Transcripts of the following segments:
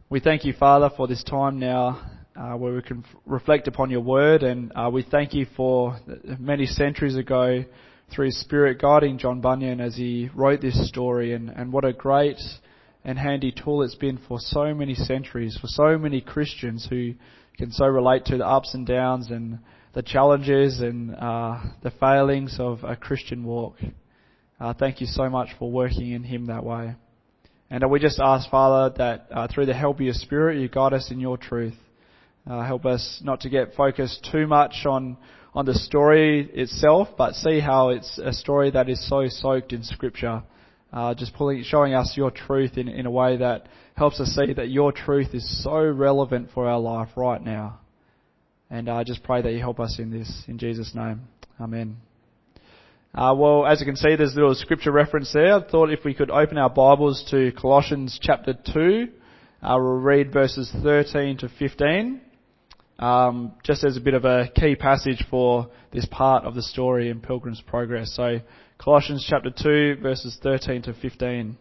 We thank you, Father, for this time now where we can reflect upon your word, and we thank you for many centuries ago through his Spirit guiding John Bunyan as he wrote this story, and what a great and handy tool it's been for so many centuries, for so many Christians who can so relate to the ups and downs and the challenges and the failings of a Christian walk. Thank you so much for working in him that way. And we just ask, Father, that through the help of your Spirit, you guide us in your truth. Help us not to get focused too much on the story itself, but see how it's a story that is so soaked in Scripture. Showing us your truth in a way that helps us see that your truth is so relevant for our life right now. And I just pray that you help us in this. In Jesus' name. Amen. Well, as you can see, there's a little scripture reference there. I thought if we could open our Bibles to Colossians chapter 2, we'll read verses 13 to 15, just as a bit of a key passage for this part of the story in Pilgrim's Progress. So, Colossians chapter 2, verses 13 to 15.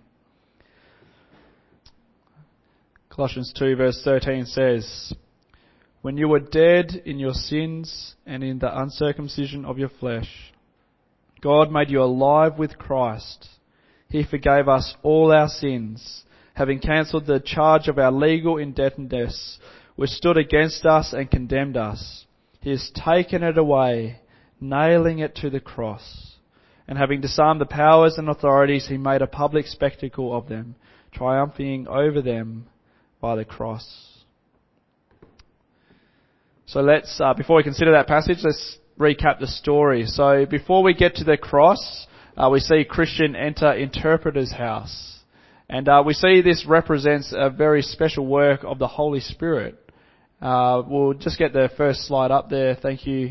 Colossians 2, verse 13 says, "When you were dead in your sins and in the uncircumcision of your flesh, God made you alive with Christ. He forgave us all our sins, having cancelled the charge of our legal indebtedness, which stood against us and condemned us. He has taken it away, nailing it to the cross. And having disarmed the powers and authorities, he made a public spectacle of them, triumphing over them by the cross." So let's, before we consider that passage, let's recap the story. So before we get to the cross, we see Christian enter interpreter's house. And we see this represents a very special work of the Holy Spirit. We'll just get the first slide up there. Thank you.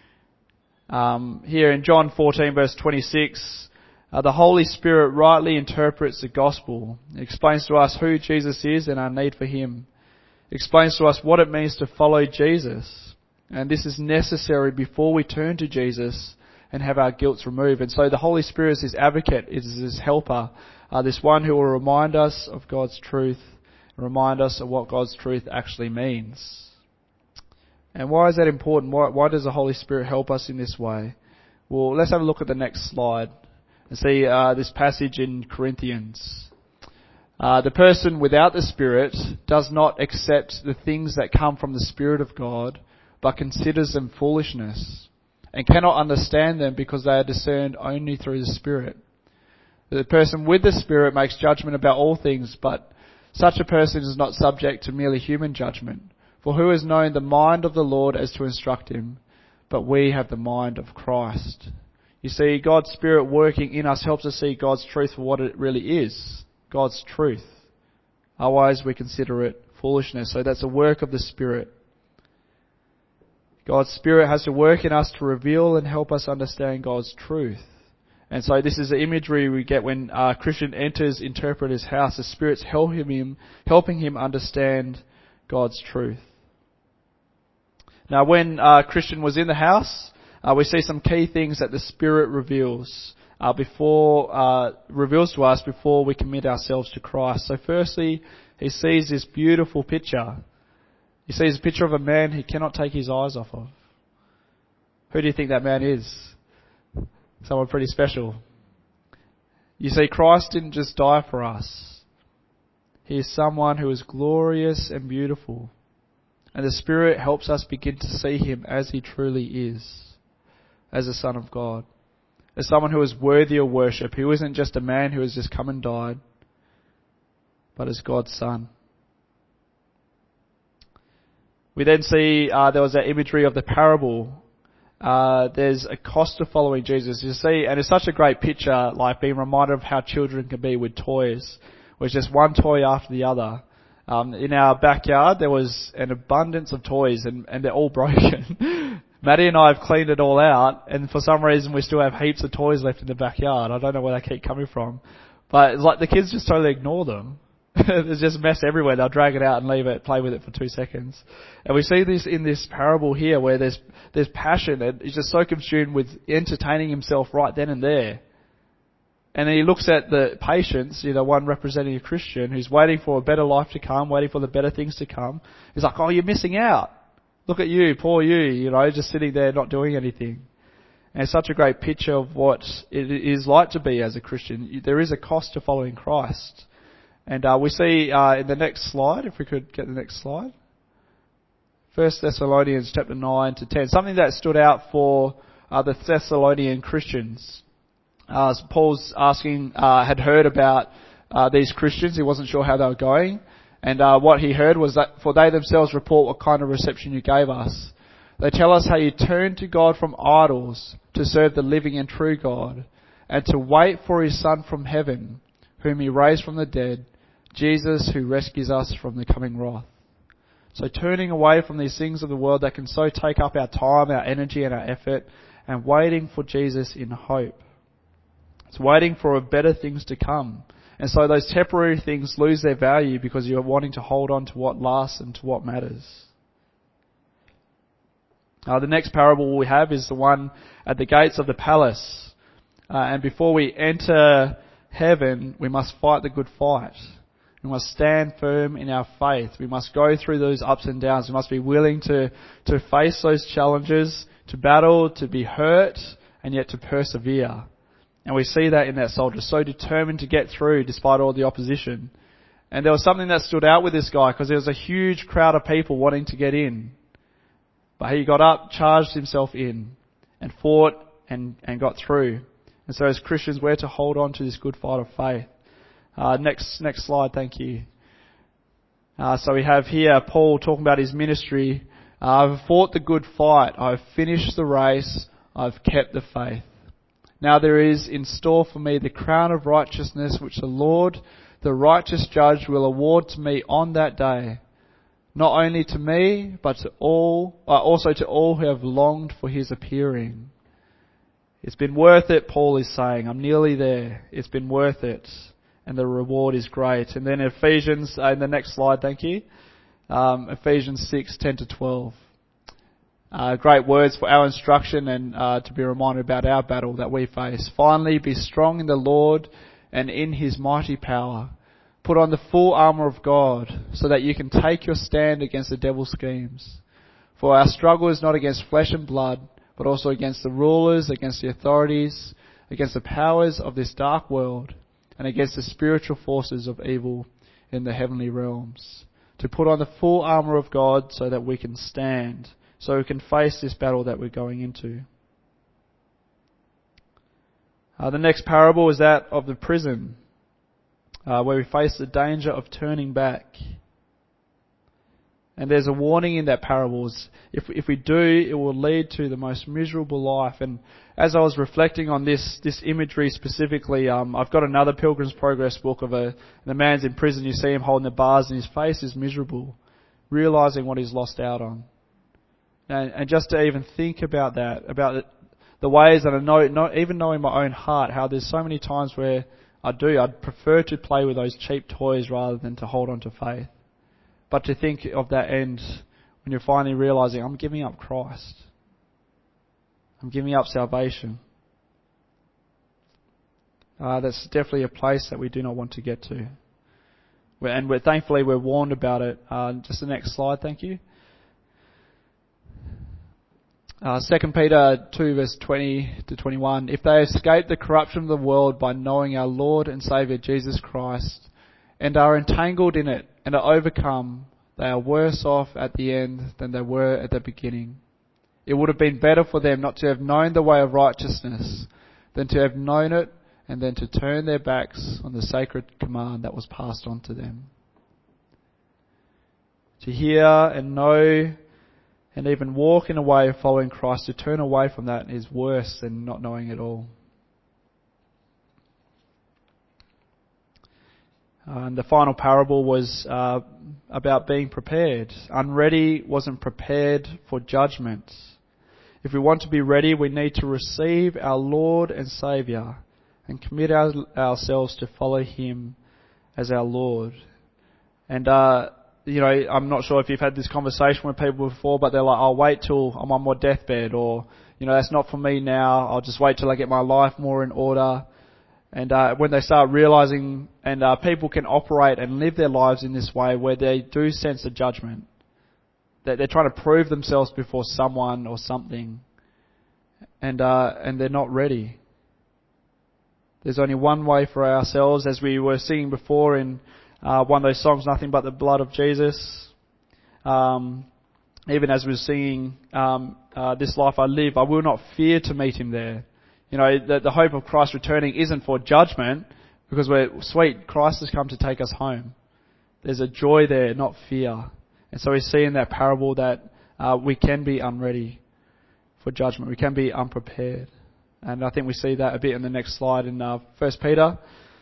Here in John 14 verse 26, the Holy Spirit rightly interprets the gospel. It explains to us who Jesus is and our need for him. It explains to us what it means to follow Jesus. And this is necessary before we turn to Jesus and have our guilt removed. And so the Holy Spirit is his advocate, is his helper, this one who will remind us of God's truth, and remind us of what God's truth actually means. And why is that important? Why does the Holy Spirit help us in this way? Well, let's have a look at the next slide and see this passage in Corinthians. The person without the Spirit does not accept the things that come from the Spirit of God, but considers them foolishness, and cannot understand them because they are discerned only through the Spirit. The person with the Spirit makes judgment about all things, but such a person is not subject to merely human judgment. For who has known the mind of the Lord as to instruct him? But we have the mind of Christ. You see, God's Spirit working in us helps us see God's truth for what it really is, God's truth. Otherwise we consider it foolishness. So that's a work of the Spirit. God's Spirit has to work in us to reveal and help us understand God's truth. And so this is the imagery we get when a Christian enters interpreter's house. The Spirit's helping him understand God's truth. Now when a Christian was in the house, we see some key things that the Spirit reveals to us before we commit ourselves to Christ. So firstly, he sees this beautiful picture. He sees a picture of a man he cannot take his eyes off of. Who do you think that man is? Someone pretty special. You see, Christ didn't just die for us. He is someone who is glorious and beautiful. And the Spirit helps us begin to see him as he truly is, as the Son of God, as someone who is worthy of worship, who isn't just a man who has just come and died, but as God's Son. We then see there was that imagery of the parable. There's a cost to following Jesus. You see, and it's such a great picture, like being reminded of how children can be with toys. It was just one toy after the other. In our backyard, there was an abundance of toys, and they're all broken. Maddie and I have cleaned it all out, and for some reason we still have heaps of toys left in the backyard. I don't know where they keep coming from. But it's like the kids just totally ignore them. There's just mess everywhere. They'll drag it out and leave it, play with it for 2 seconds. And we see this in this parable here where there's passion, and he's just so consumed with entertaining himself right then and there. And then he looks at the patients, one representing a Christian who's waiting for a better life to come, waiting for the better things to come. He's like, oh, you're missing out. Look at you, poor you, just sitting there not doing anything. And it's such a great picture of what it is like to be as a Christian. There is a cost to following Christ. And we see in the next slide, if we could get the next slide, 1 Thessalonians chapter 9 to 10, something that stood out for the Thessalonian Christians. Paul's asking, had heard about these Christians. He wasn't sure how they were going. And what he heard was that, for they themselves report what kind of reception you gave us. They tell us how you turned to God from idols to serve the living and true God, and to wait for His Son from heaven, whom He raised from the dead, Jesus, who rescues us from the coming wrath. So turning away from these things of the world that can so take up our time, our energy and our effort, and waiting for Jesus in hope. It's waiting for better things to come. And so those temporary things lose their value because you're wanting to hold on to what lasts and to what matters. The next parable we have is the one at the gates of the palace. And before we enter heaven, we must fight the good fight. We must stand firm in our faith. We must go through those ups and downs. We must be willing to face those challenges, to battle, to be hurt, and yet to persevere. And we see that in that soldier, so determined to get through despite all the opposition. And there was something that stood out with this guy because there was a huge crowd of people wanting to get in. But he got up, charged himself in, and fought and got through. And so as Christians, we're to hold on to this good fight of faith. Next slide, thank you. So we have here Paul talking about his ministry. I've fought the good fight. I've finished the race. I've kept the faith. Now there is in store for me the crown of righteousness, which the Lord, the righteous judge, will award to me on that day. Not only to me, but also to all who have longed for His appearing. It's been worth it, Paul is saying. I'm nearly there. It's been worth it. And the reward is great. And then Ephesians, in the next slide, thank you. Ephesians 6:10 to 12. Great words for our instruction and to be reminded about our battle that we face. Finally, be strong in the Lord and in His mighty power. Put on the full armour of God so that you can take your stand against the devil's schemes. For our struggle is not against flesh and blood, but also against the rulers, against the authorities, against the powers of this dark world, and against the spiritual forces of evil in the heavenly realms. To put on the full armour of God so that we can stand, so we can face this battle that we're going into. The next parable is that of the prison, where we face the danger of turning back. And there's a warning in that parable. If we do, it will lead to the most miserable life. And as I was reflecting on this imagery specifically, I've got another Pilgrim's Progress book of the man's in prison. You see him holding the bars and his face is miserable, realising what he's lost out on. And just to even think about that, about the ways that I know, not even knowing my own heart, how there's so many times where I'd prefer to play with those cheap toys rather than to hold on to faith. But to think of that end when you're finally realising, I'm giving up Christ. I'm giving up salvation. That's definitely a place that we do not want to get to. And thankfully we're warned about it. Just the next slide, thank you. 2 Peter 2 verse 20 to 21. If they escape the corruption of the world by knowing our Lord and Saviour Jesus Christ, and are entangled in it and are overcome, they are worse off at the end than they were at the beginning. It would have been better for them not to have known the way of righteousness than to have known it and then to turn their backs on the sacred command that was passed on to them. To hear and know and even walk in a way of following Christ, to turn away from that is worse than not knowing at all. And the final parable was about being prepared. Unready wasn't prepared for judgment. If we want to be ready, we need to receive our Lord and Saviour and commit ourselves to follow Him as our Lord. And, I'm not sure if you've had this conversation with people before, but they're like, I'll wait till I'm on my deathbed, or, that's not for me now. I'll just wait till I get my life more in order. And when they start realizing, and people can operate and live their lives in this way where they do sense a judgment, that they're trying to prove themselves before someone or something, and they're not ready. There's only one way for ourselves, as we were singing before in one of those songs, Nothing But the Blood of Jesus. Even as we were singing, This Life I Live, I will not fear to meet him there. You know, the hope of Christ returning isn't for judgment, because we're sweet, Christ has come to take us home. There's a joy there, not fear. And so we see in that parable that we can be unready for judgment. We can be unprepared. And I think we see that a bit in the next slide in 1 Peter.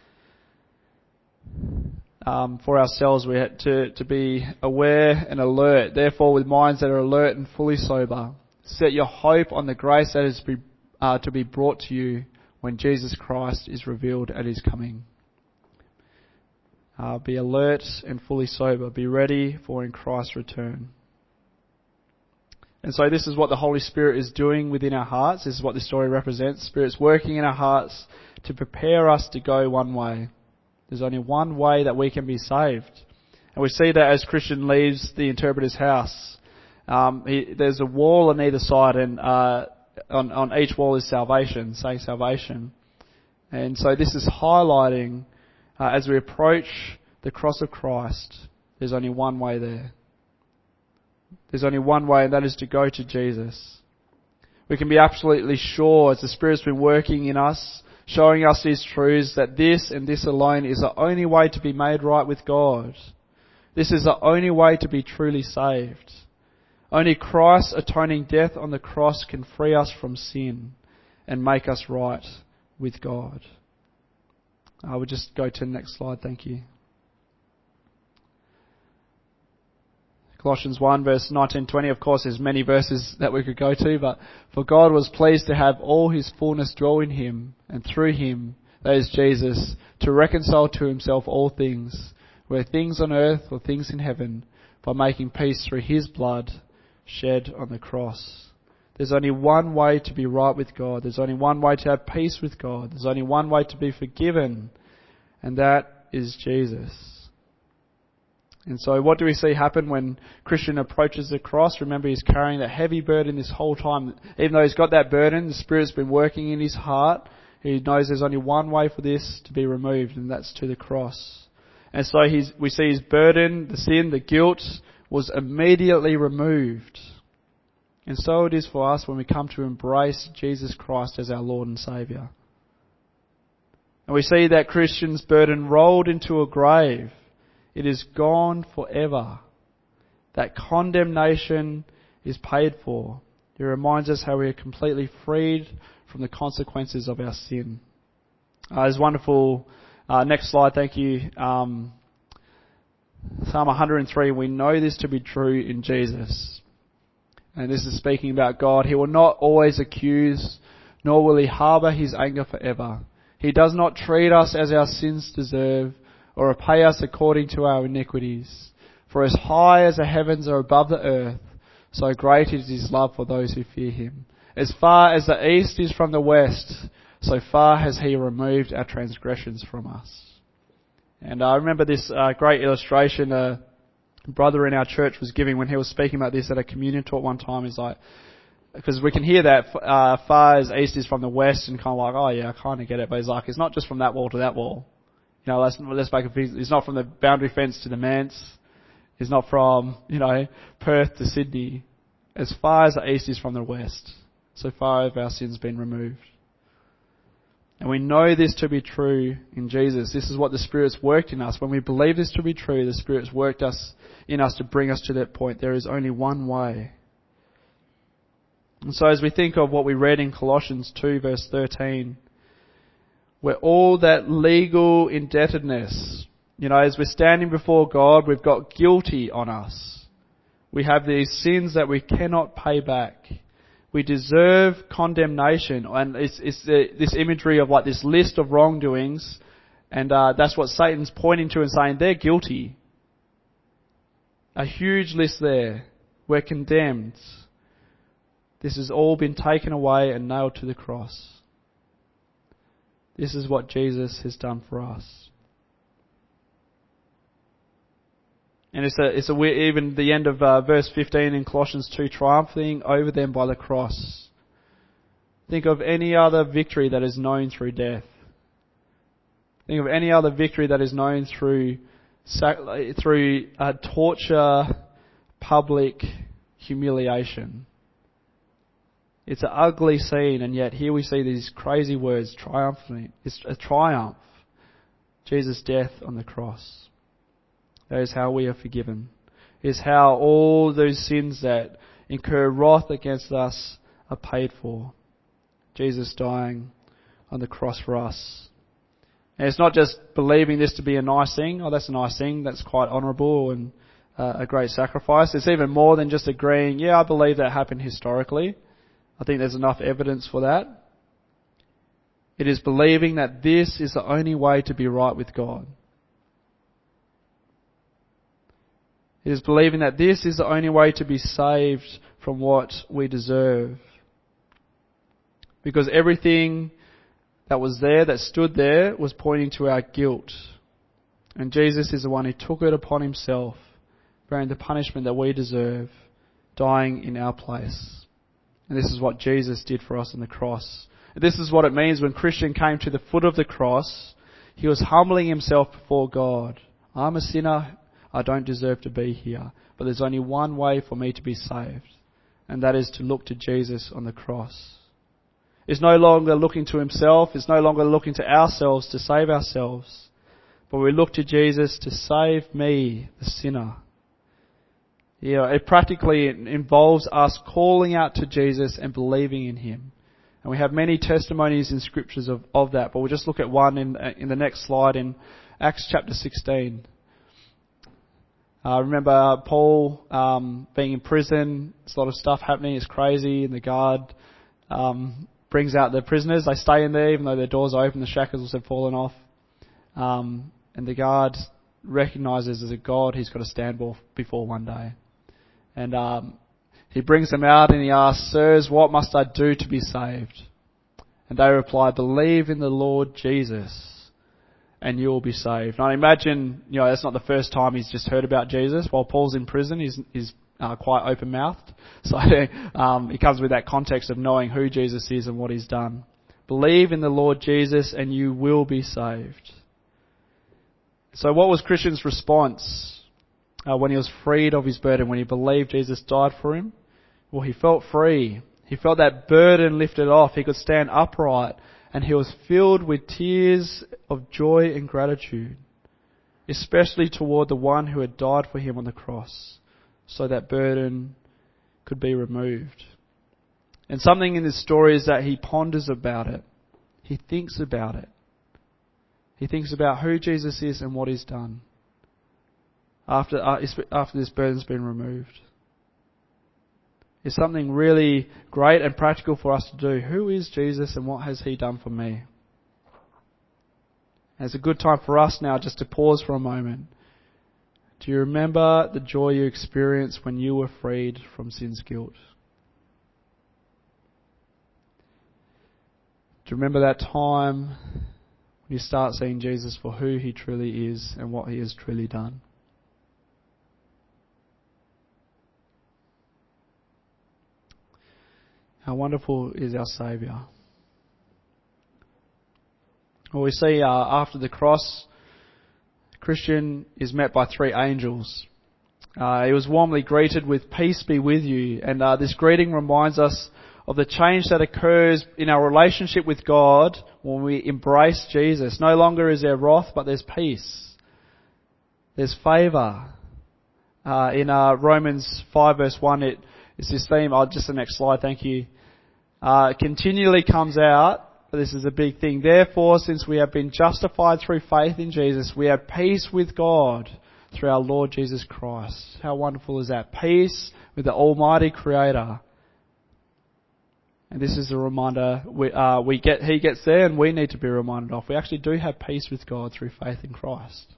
For ourselves, we had to be aware and alert. Therefore, with minds that are alert and fully sober, set your hope on the grace that is to be brought to you when Jesus Christ is revealed at his coming. Be alert and fully sober. Be ready for in Christ's return. And so this is what the Holy Spirit is doing within our hearts. This is what this story represents. Spirit's working in our hearts to prepare us to go one way. There's only one way that we can be saved. And we see that as Christian leaves the interpreter's house. There's a wall on either side, and on each wall is salvation, saying salvation. And so this is highlighting, as we approach the cross of Christ, there's only one way there. There's only one way, and that is to go to Jesus. We can be absolutely sure, as the Spirit's been working in us, showing us these truths, that this and this alone is the only way to be made right with God. This is the only way to be truly saved. Only Christ's atoning death on the cross can free us from sin and make us right with God. I would just go to the next slide, thank you. Colossians 1 verse 19-20, of course there's many verses that we could go to, but for God was pleased to have all his fullness dwell in him, and through him, that is Jesus, to reconcile to himself all things, whether things on earth or things in heaven, by making peace through his blood shed on the cross. There's only one way to be right with God. There's only one way to have peace with God. There's only one way to be forgiven, and that is Jesus. And so what do we see happen when Christian approaches the cross? Remember, he's carrying that heavy burden this whole time. Even though he's got that burden, the Spirit's been working in his heart. He knows there's only one way for this to be removed, and that's to the cross. And so we see his burden, the sin, the guilt, was immediately removed. And so it is for us when we come to embrace Jesus Christ as our Lord and Saviour. And we see that Christian's burden rolled into a grave. It is gone forever. That condemnation is paid for. It reminds us how we are completely freed from the consequences of our sin. It's wonderful. Next slide, thank you. Psalm 103, we know this to be true in Jesus. And this is speaking about God. He will not always accuse, nor will he harbour his anger forever. He does not treat us as our sins deserve, or repay us according to our iniquities. For as high as the heavens are above the earth, so great is his love for those who fear him. As far as the east is from the west, so far has he removed our transgressions from us. And I remember this great illustration a brother in our church was giving when he was speaking about this at a communion talk one time. He's like, because we can hear that far as east is from the west, and kind of like, oh yeah, I kind of get it. But he's like, it's not just from that wall to that wall. You know, let's make it. It's not from the boundary fence to the manse. It's not from, Perth to Sydney. As far as the east is from the west, so far have our sins been removed. And we know this to be true in Jesus. This is what the Spirit's worked in us. When we believe this to be true, the Spirit's worked in us to bring us to that point. There is only one way. And so as we think of what we read in Colossians 2 verse 13, where all that legal indebtedness, as we're standing before God, we've got guilty on us. We have these sins that we cannot pay back. We deserve condemnation. And it's this imagery of like this list of wrongdoings. And that's what Satan's pointing to and saying they're guilty. A huge list there. We're condemned. This has all been taken away and nailed to the cross. This is what Jesus has done for us. And it's even the end of verse 15 in Colossians 2, triumphing over them by the cross. Think of any other victory that is known through death. Think of any other victory that is known through torture, public humiliation. It's an ugly scene, and yet here we see these crazy words, triumphing. It's a triumph. Jesus' death on the cross. That is how we are forgiven. It is how all those sins that incur wrath against us are paid for. Jesus dying on the cross for us. And it's not just believing this to be a nice thing. Oh, that's a nice thing. That's quite honourable and a great sacrifice. It's even more than just agreeing, yeah, I believe that happened historically. I think there's enough evidence for that. It is believing that this is the only way to be right with God. It is believing that this is the only way to be saved from what we deserve. Because everything that was there, that stood there, was pointing to our guilt. And Jesus is the one who took it upon himself, bearing the punishment that we deserve, dying in our place. And this is what Jesus did for us on the cross. And this is what it means when Christian came to the foot of the cross. He was humbling himself before God. I'm a sinner. I don't deserve to be here. But there's only one way for me to be saved. And that is to look to Jesus on the cross. It's no longer looking to himself. It's no longer looking to ourselves to save ourselves. But we look to Jesus to save me, the sinner. It practically involves us calling out to Jesus and believing in him. And we have many testimonies in scriptures of that. But we'll just look at one in the next slide in Acts chapter 16. Remember Paul being in prison. There's a lot of stuff happening. It's crazy. And the guard brings out the prisoners. They stay in there even though their doors are open. The shackles have fallen off. And the guard recognises as a God he's got to stand before one day. And he brings them out and he asks, "Sirs, what must I do to be saved?" And they reply, "Believe in the Lord Jesus and you will be saved." And I imagine, that's not the first time he's just heard about Jesus. While Paul's in prison, he's quite open-mouthed. So he comes with that context of knowing who Jesus is and what he's done. Believe in the Lord Jesus and you will be saved. So what was Christian's response when he was freed of his burden, when he believed Jesus died for him? Well, he felt free. He felt that burden lifted off. He could stand upright and he was filled with tears of joy and gratitude, especially toward the one who had died for him on the cross, so that burden could be removed. And something in this story is that he ponders about it. He thinks about it. He thinks about who Jesus is and what he's done after this burden's been removed. It's something really great and practical for us to do. Who is Jesus and what has he done for me? And it's a good time for us now just to pause for a moment. Do you remember the joy you experienced when you were freed from sin's guilt? Do you remember that time when you start seeing Jesus for who he truly is and what he has truly done? How wonderful is our Saviour. Well, we see after the cross, Christian is met by 3 angels. He was warmly greeted with "Peace be with you." And this greeting reminds us of the change that occurs in our relationship with God when we embrace Jesus. No longer is there wrath, but there's peace. There's favour. In Romans 5 verse 1, it's this theme. Just the next slide, thank you. Continually comes out, but this is a big thing. Therefore, since we have been justified through faith in Jesus, we have peace with God through our Lord Jesus Christ. How wonderful is that? Peace with the Almighty Creator. And this is a reminder he gets there and we need to be reminded of. We actually do have peace with God through faith in Christ.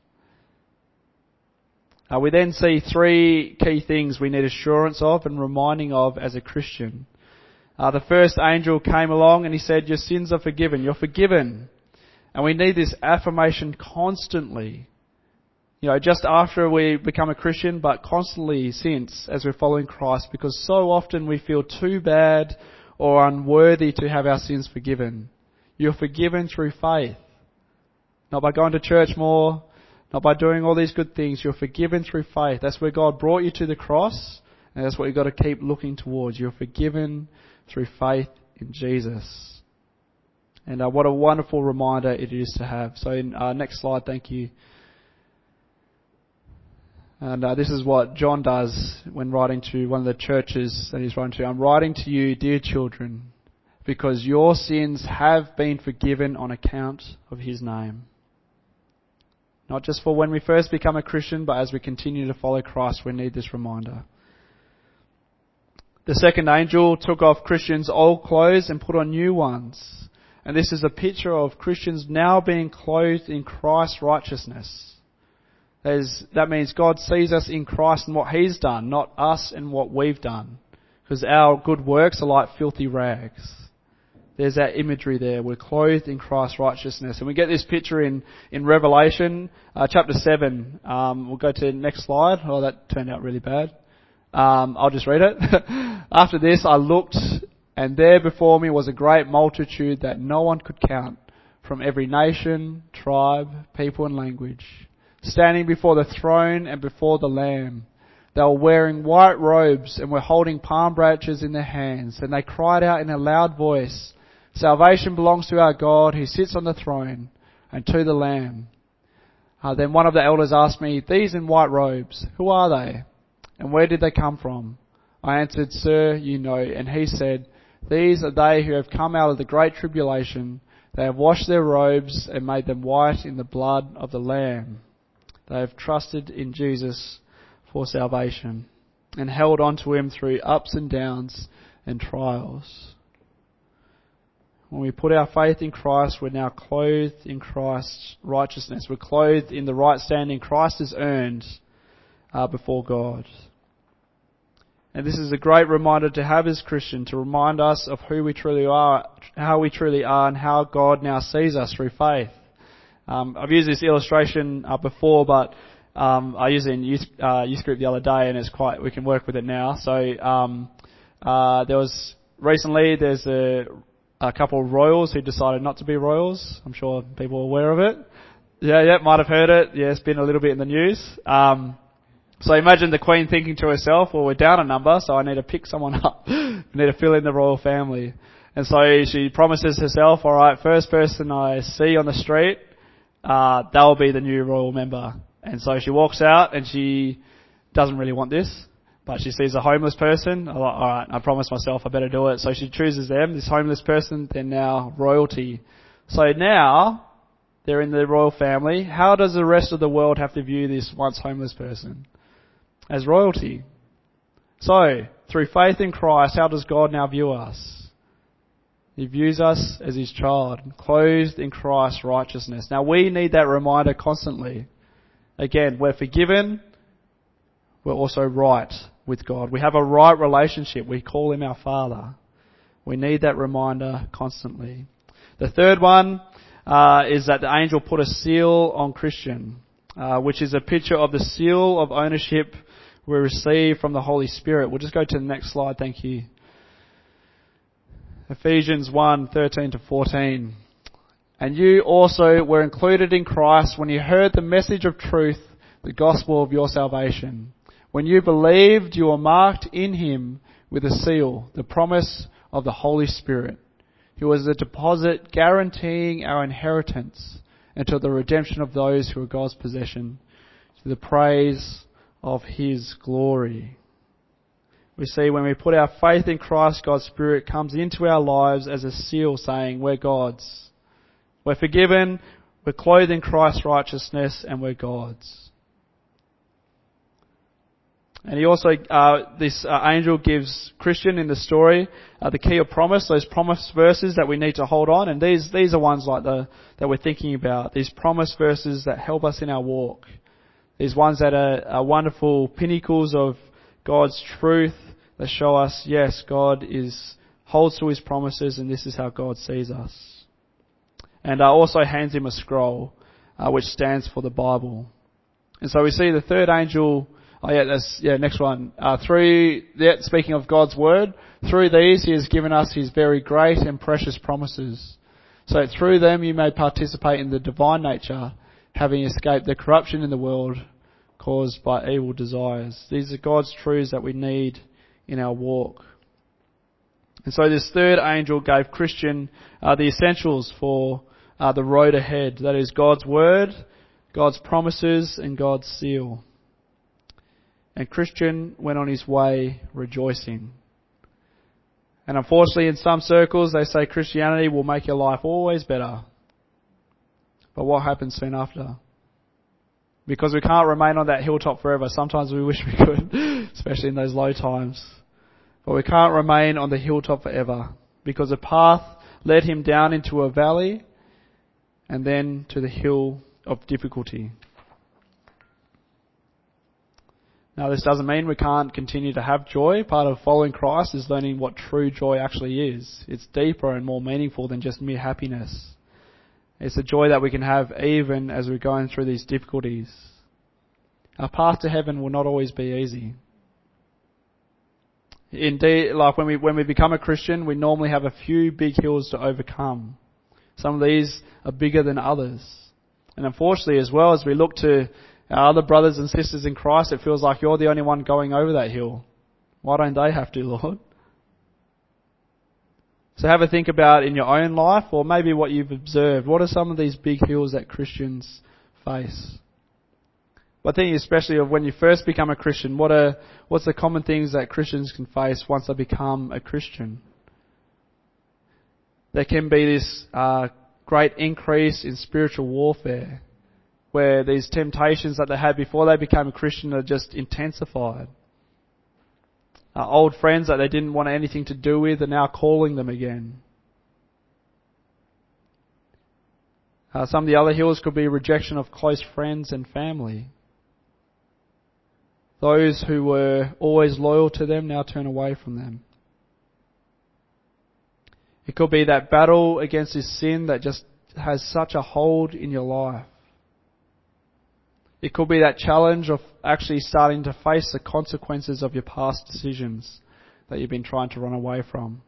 We then see 3 key things we need assurance of and reminding of as a Christian. The first angel came along and he said, "Your sins are forgiven." You're forgiven. And we need this affirmation constantly. Just after we become a Christian, but constantly since, as we're following Christ, because so often we feel too bad or unworthy to have our sins forgiven. You're forgiven through faith. Not by going to church more, not by doing all these good things. You're forgiven through faith. That's where God brought you to the cross, and that's what you've got to keep looking towards. You're forgiven through faith in Jesus. And what a wonderful reminder it is to have. So next slide, thank you. And this is what John does when writing to one of the churches that he's writing to. I'm writing to you, dear children, because your sins have been forgiven on account of his name. Not just for when we first become a Christian, but as we continue to follow Christ, we need this reminder. The second angel took off Christians' old clothes and put on new ones. And this is a picture of Christians now being clothed in Christ's righteousness. That means God sees us in Christ and what he's done, not us and what we've done. Because our good works are like filthy rags. There's that imagery there. We're clothed in Christ's righteousness. And we get this picture in Revelation chapter 7. We'll go to the next slide. Oh, that turned out really bad. I'll just read it. After this I looked, and there before me was a great multitude that no one could count, from every nation, tribe, people and language, standing before the throne and before the Lamb. They were wearing white robes and were holding palm branches in their hands, and they cried out in a loud voice, "Salvation belongs to our God who sits on the throne and to the Lamb." Then one of the elders asked me, "These in white robes, who are they? And where did they come from?" I answered, "Sir, you know." And he said, "These are they who have come out of the great tribulation. They have washed their robes and made them white in the blood of the Lamb. They have trusted in Jesus for salvation and held on to him through ups and downs and trials." When we put our faith in Christ, we're now clothed in Christ's righteousness. We're clothed in the right standing Christ has earned before God. And this is a great reminder to have as Christian, to remind us of who we truly are, how we truly are, and how God now sees us through faith. I've used this illustration before, but I used it in youth group the other day, and we can work with it now. So there's a couple of royals who decided not to be royals. I'm sure people are aware of it. Yeah, might have heard it. Yeah, it's been a little bit in the news. So imagine the Queen thinking to herself, well, we're down a number, so I need to pick someone up. I need to fill in the royal family. And so she promises herself, all right, first person I see on the street, they'll be the new royal member. And so she walks out and she doesn't really want this, but she sees a homeless person. All right, I promised myself I better do it. So she chooses them, this homeless person, they're now royalty. So now they're in the royal family. How does the rest of the world have to view this once homeless person? As royalty. So, through faith in Christ, how does God now view us? He views us as his child, clothed in Christ's righteousness. Now we need that reminder constantly. Again, we're forgiven, we're also right with God. We have a right relationship. We call him our Father. We need that reminder constantly. The third one is that the angel put a seal on Christian, which is a picture of the seal of ownership we receive from the Holy Spirit. We'll just go to the next slide, thank you. Ephesians 1:13-14. And you also were included in Christ when you heard the message of truth, the gospel of your salvation. When you believed, you were marked in him with a seal, the promise of the Holy Spirit, who was the deposit guaranteeing our inheritance until the redemption of those who are God's possession, to the praise of his glory. We see when we put our faith in Christ, God's Spirit comes into our lives as a seal saying, we're God's. We're forgiven, we're clothed in Christ's righteousness, and we're God's. And he also, this angel gives Christian in the story the key of promise, those promise verses that we need to hold on. And these are ones like that we're thinking about, these promise verses that help us in our walk. These ones that are wonderful pinnacles of God's truth that show us, yes, God holds to his promises, and this is how God sees us. and also hands him a scroll, which stands for the Bible. And so we see the third angel. Next one. Speaking of God's word, through these he has given us his very great and precious promises, so that through them you may participate in the divine nature, having escaped the corruption in the world caused by evil desires. These are God's truths that we need in our walk. And so this third angel gave Christian the essentials for the road ahead. That is God's word, God's promises, and God's seal. And Christian went on his way rejoicing. And unfortunately, in some circles, they say Christianity will make your life always better. But what happens soon after? Because we can't remain on that hilltop forever. Sometimes we wish we could, especially in those low times. But we can't remain on the hilltop forever, because a path led him down into a valley and then to the hill of difficulty. Now, this doesn't mean we can't continue to have joy. Part of following Christ is learning what true joy actually is. It's deeper and more meaningful than just mere happiness. It's a joy that we can have even as we're going through these difficulties. Our path to heaven will not always be easy. Indeed, like when we become a Christian, we normally have a few big hills to overcome. Some of these are bigger than others. And unfortunately, as well, as we look to our other brothers and sisters in Christ, it feels like you're the only one going over that hill. Why don't they have to, Lord? So have a think about in your own life, or maybe what you've observed. What are some of these big hills that Christians face? But I think especially of when you first become a Christian, what's the common things that Christians can face once they become a Christian? There can be this great increase in spiritual warfare, where these temptations that they had before they became a Christian are just intensified. Old friends that they didn't want anything to do with are now calling them again. Some of the other hills could be rejection of close friends and family. Those who were always loyal to them now turn away from them. It could be that battle against this sin that just has such a hold in your life. It could be that challenge of actually starting to face the consequences of your past decisions that you've been trying to run away from.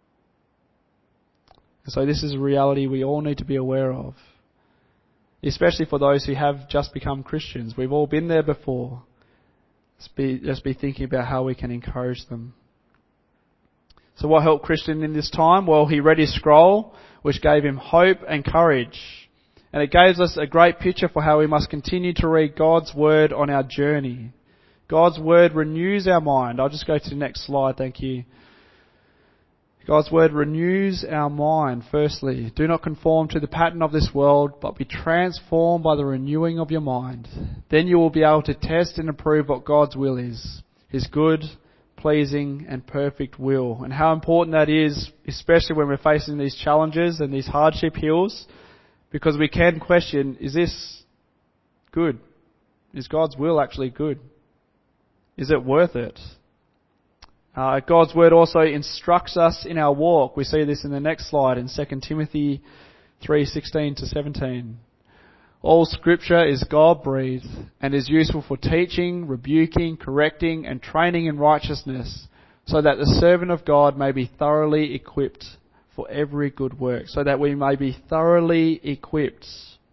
So this is a reality we all need to be aware of, especially for those who have just become Christians. We've all been there before. Just be thinking about how we can encourage them. So what helped Christian in this time? Well, he read his scroll, which gave him hope and courage. And it gives us a great picture for how we must continue to read God's word on our journey. God's word renews our mind. I'll just go to the next slide, thank you. God's word renews our mind, firstly. Do not conform to the pattern of this world, but be transformed by the renewing of your mind. Then you will be able to test and approve what God's will is, his good, pleasing and perfect will. And how important that is, especially when we're facing these challenges and these hardship hills, because we can question, is this good? Is God's will actually good? Is it worth it? God's word also instructs us in our walk. We see this in the next slide in 2 Timothy 3:16 to 17. All scripture is God-breathed and is useful for teaching, rebuking, correcting and training in righteousness, so that the servant of God may be thoroughly equipped for every good work. So that we may be thoroughly equipped.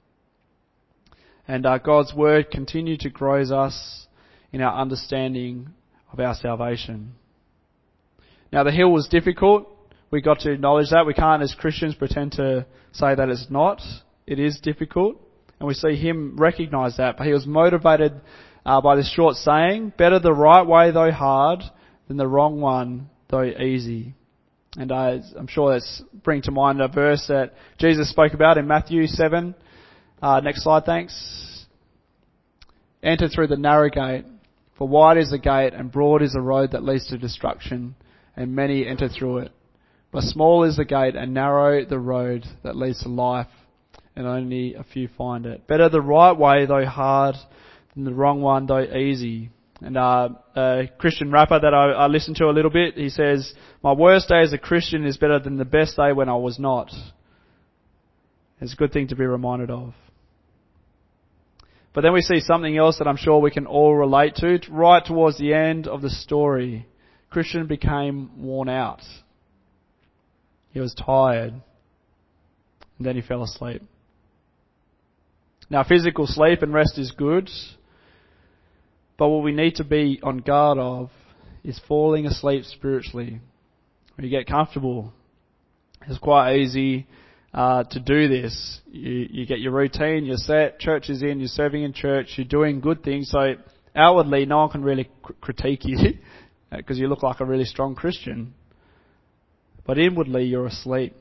And God's word continue to grow us in our understanding of our salvation. Now the hill was difficult. We got to acknowledge that. We can't as Christians pretend to say that it's not. It is difficult. And we see him recognise that. But he was motivated by this short saying, better the right way though hard than the wrong one though easy. And I'm sure that's bring to mind a verse that Jesus spoke about in Matthew 7. Next slide, thanks. Enter through the narrow gate, for wide is the gate and broad is the road that leads to destruction, and many enter through it. But small is the gate and narrow the road that leads to life, and only a few find it. Better the right way, though hard, than the wrong one, though easy. And a Christian rapper that I listened to a little bit, he says, my worst day as a Christian is better than the best day when I was not. It's a good thing to be reminded of. But then we see something else that I'm sure we can all relate to. Right towards the end of the story, Christian became worn out. He was tired. And then he fell asleep. Now, physical sleep and rest is good. But what we need to be on guard of is falling asleep spiritually. When you get comfortable, it's quite easy to do this. You get your routine, you're set, church is in, you're serving in church, you're doing good things. So outwardly, no one can really critique you because you look like a really strong Christian. But inwardly, you're asleep.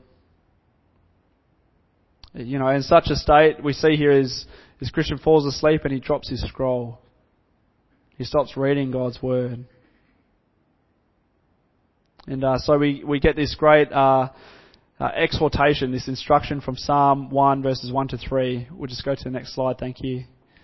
You know, in such a state, we see here is Christian falls asleep and he drops his scroll. He stops reading God's word. And so we get this great exhortation, this instruction from Psalm 1 verses 1 to 3. We'll just go to the next slide, thank you.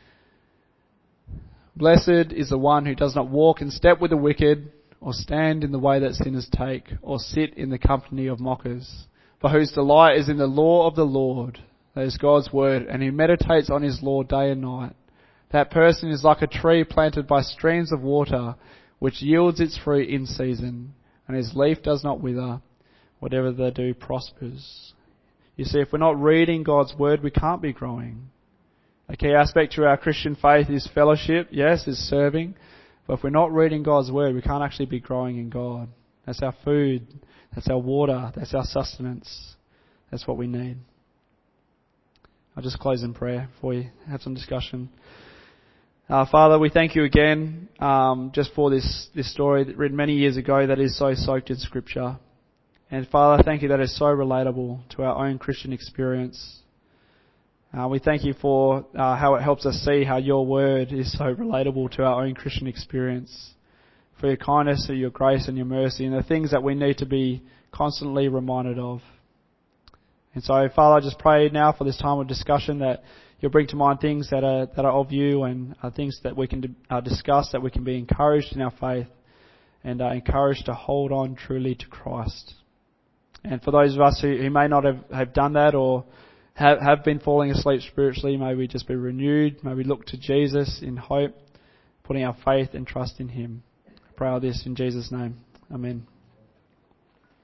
Blessed is the one who does not walk in step with the wicked, or stand in the way that sinners take, or sit in the company of mockers, but whose delight is in the law of the Lord, that is God's word, and who meditates on his law day and night. That person is like a tree planted by streams of water, which yields its fruit in season, and his leaf does not wither. Whatever they do prospers. You see, if we're not reading God's word, we can't be growing. A key aspect to our Christian faith is fellowship, yes, is serving. But if we're not reading God's word, we can't actually be growing in God. That's our food. That's our water. That's our sustenance. That's what we need. I'll just close in prayer before we have some discussion. Father, we thank you again just for this story written many years ago that is so soaked in Scripture. And Father, thank you that it's so relatable to our own Christian experience. We thank you for how it helps us see how your word is so relatable to our own Christian experience. For your kindness, for your grace and your mercy, and the things that we need to be constantly reminded of. And so, Father, I just pray now for this time of discussion that you'll bring to mind things that are of you and things that we can discuss, that we can be encouraged in our faith and encouraged to hold on truly to Christ. And for those of us who may not have done that or have been falling asleep spiritually, may we just be renewed. May we look to Jesus in hope, putting our faith and trust in him. I pray all this in Jesus' name. Amen.